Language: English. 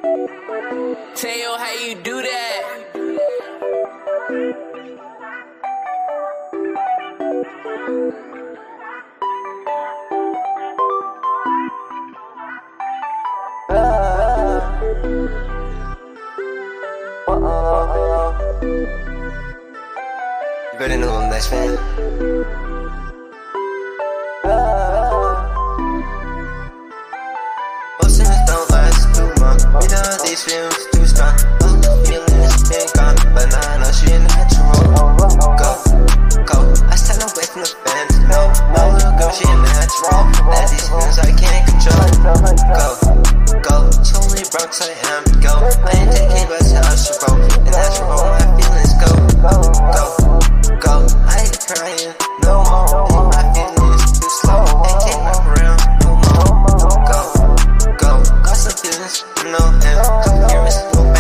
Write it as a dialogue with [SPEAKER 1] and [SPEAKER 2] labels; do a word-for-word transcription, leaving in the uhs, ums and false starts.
[SPEAKER 1] Tell how you do that.
[SPEAKER 2] You better know I'm next, man. Most things don't last too long. We done these feelings too strong. All the feelings been gone, but now I know she natural. Go, go. I stand away from the fence. No, no little girl, she natural. That these feelings I can't control. Go, go. Totally broke, so I am go. I ain't taking but how she roll. And that's where all my feelings go. Go, go. I ain't crying no more. My feelings too slow. Ain't take my around no more. Go, go. Got some feelings, you know, and come here and slow.